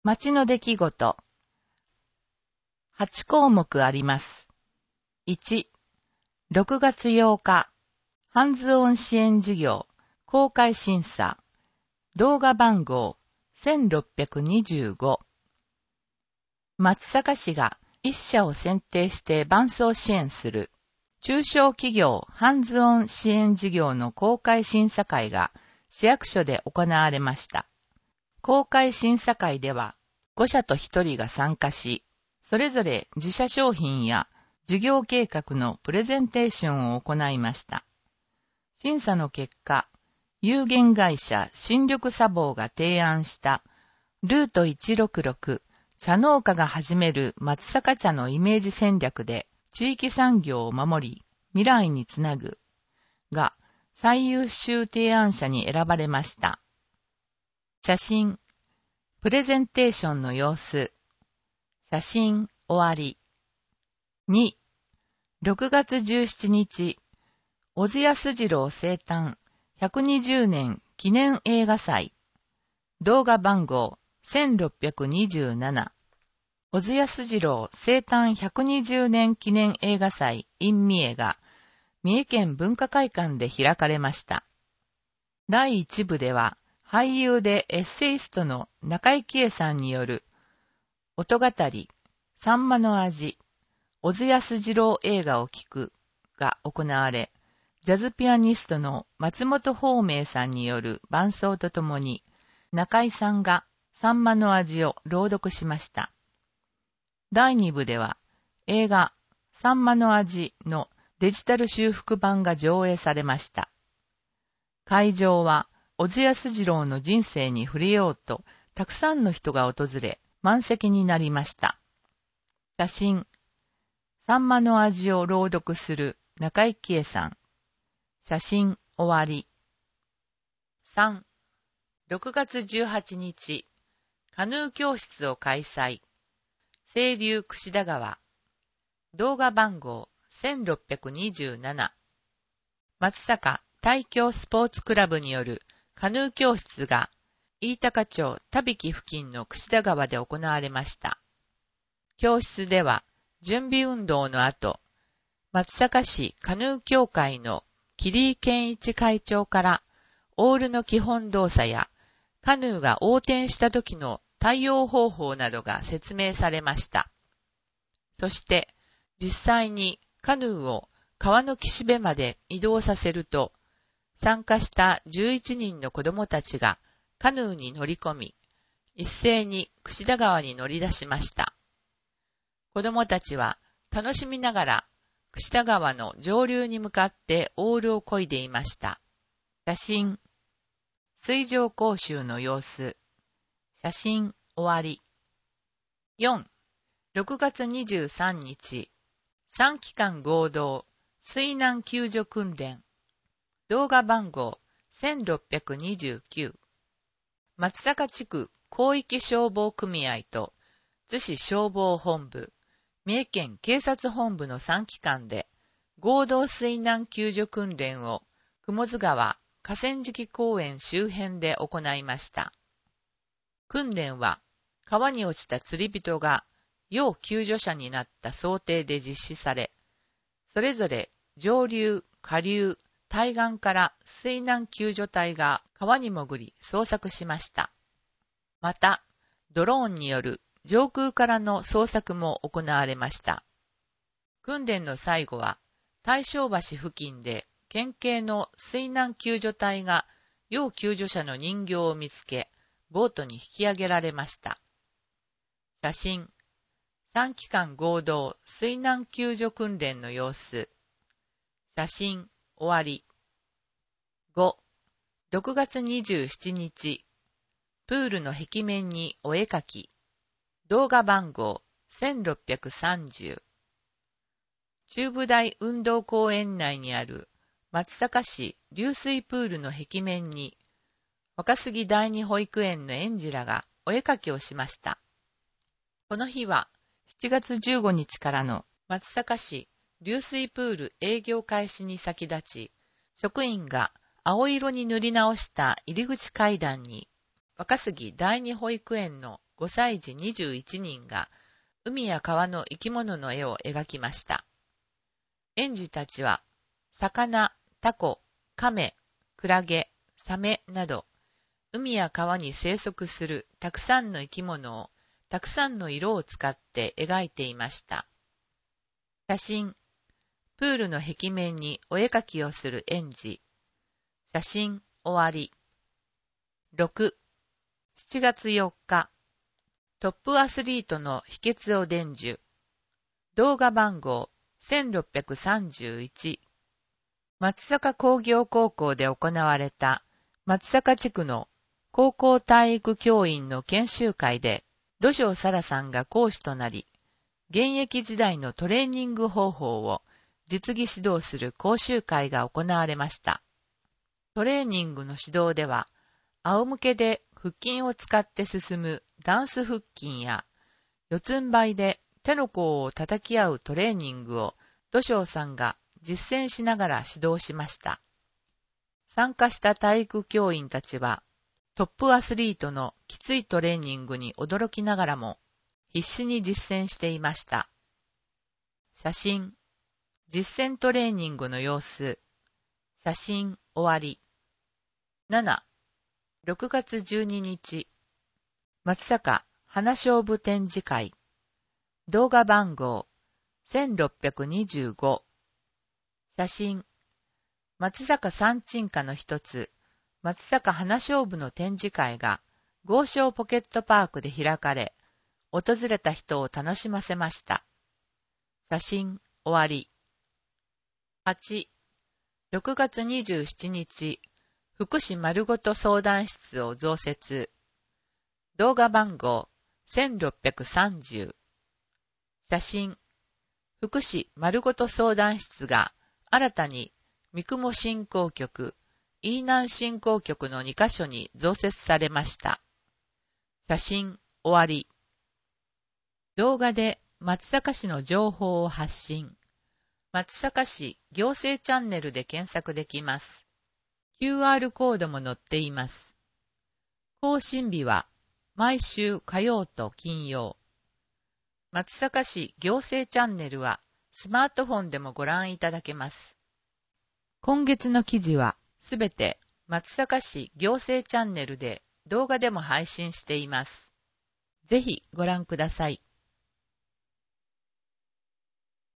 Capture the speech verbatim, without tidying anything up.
町の出来事。はち項目あります。いち、ろくがつようか、ハンズオン支援事業、公開審査、動画番号せんろっぴゃくにじゅうご。松阪市が一社を選定して伴走支援する、中小企業ハンズオン支援事業の公開審査会が市役所で行われました。公開審査会では、ごしゃとひとりが参加し、それぞれ自社商品や事業計画のプレゼンテーションを行いました。審査の結果、有限会社新緑砂防が提案したルートいちろくろく茶農家が始める松阪茶のイメージ戦略で地域産業を守り未来につなぐが最優秀提案者に選ばれました。写真、プレゼンテーションの様子、写真終わり。に、ろくがつじゅうしちにち、小津安二郎生誕ひゃくにじゅうねん記念映画祭、動画番号せんろっぴゃくにじゅうなな、小津安二郎生誕ひゃくにじゅうねん記念映画祭 in 三重が三重県文化会館で開かれました。だいいち部では、俳優でエッセイストの中井貴恵さんによる音語り、さんまの味、小津安二郎映画を聞くが行われ、ジャズピアニストの松本芳明さんによる伴奏とともに、中井さんがさんまの味を朗読しました。だいに部では、映画さんまの味のデジタル修復版が上映されました。会場は、小津安二郎の人生に触れようと、たくさんの人が訪れ、満席になりました。写真、さんまの味を朗読する中井貴恵さん。写真終わり。さん、ろくがつじゅうはちにち、カヌー教室を開催。清流櫛田川。動画番号せんろっぴゃくにじゅうなな。松阪大京スポーツクラブによるカヌー教室が飯高町田引付近の櫛田川で行われました。教室では準備運動の後、松阪市カヌー協会の桐井健一会長からオールの基本動作やカヌーが横転した時の対応方法などが説明されました。そして実際にカヌーを川の岸辺まで移動させると、参加したじゅういちにんの子供たちがカヌーに乗り込み、一斉に櫛田川に乗り出しました。子供たちは楽しみながら櫛田川の上流に向かってオールを漕いでいました。写真、水上講習の様子、写真終わり。よん、ろくがつにじゅうさんにち、さんきかん合同水難救助訓練。動画番号せんろっぴゃくにじゅうきゅう。松阪地区広域消防組合と津市消防本部、三重県警察本部のさんきかんで合同水難救助訓練を雲津川河川敷公園周辺で行いました。訓練は川に落ちた釣り人が要救助者になった想定で実施され、それぞれ上流、下流、対岸から水難救助隊が川に潜り捜索しました。また、ドローンによる上空からの捜索も行われました。訓練の最後は、大正橋付近で県警の水難救助隊が要救助者の人形を見つけ、ボートに引き上げられました。写真、さんきかん合同水難救助訓練の様子。写真終わり。ご、ろくがつにじゅうしちにち、プールの壁面にお絵かき。動画番号せんろっぴゃくさんじゅう。中部大運動公園内にある松阪市流水プールの壁面に、若杉第二保育園の園児らがお絵かきをしました。この日はしちがつじゅうごにちからの松阪市流水プール営業開始に先立ち、職員が青色に塗り直した入り口階段に、若杉第二保育園のごさい児にじゅういちにんが海や川の生き物の絵を描きました。園児たちは魚、タコ、カメ、クラゲ、サメなど海や川に生息するたくさんの生き物をたくさんの色を使って描いていました。写真、プールの壁面にお絵描きをする園児。写真終わり。ろく、しちがつよっか、トップアスリートの秘訣を伝授。動画番号せんろっぴゃくさんじゅういち。松阪工業高校で行われた松阪地区の高校体育教員の研修会で、土性沙羅さんが講師となり、現役時代のトレーニング方法を実技指導する講習会が行われました。トレーニングの指導では、仰向けで腹筋を使って進むダンス腹筋や、四つん這いで手の甲を叩き合うトレーニングを土性さんが実践しながら指導しました。参加した体育教員たちは、トップアスリートのきついトレーニングに驚きながらも、必死に実践していました。写真、実践トレーニングの様子、写真終わり。なな、ろくがつじゅうににち、松阪花菖蒲展示会、動画番号せんろっぴゃくにじゅうご、写真、松阪三鎮花の一つ、松阪花菖蒲の展示会が豪商ポケットパークで開かれ、訪れた人を楽しませました。写真終わり。はち、ろくがつにじゅうしちにち、福祉まるごと相談室を増設。動画番号せんろっぴゃくさんじゅう。写真、福祉まるごと相談室が新たに三雲振興局、飯南振興局のにかしょに増設されました。写真終わり。動画で松阪市の情報を発信。松阪市行政チャンネルで検索できます。キューアール コードも載っています。更新日は毎週火曜と金曜。松阪市行政チャンネルはスマートフォンでもご覧いただけます。今月の記事はすべて松阪市行政チャンネルで動画でも配信しています。ぜひご覧ください。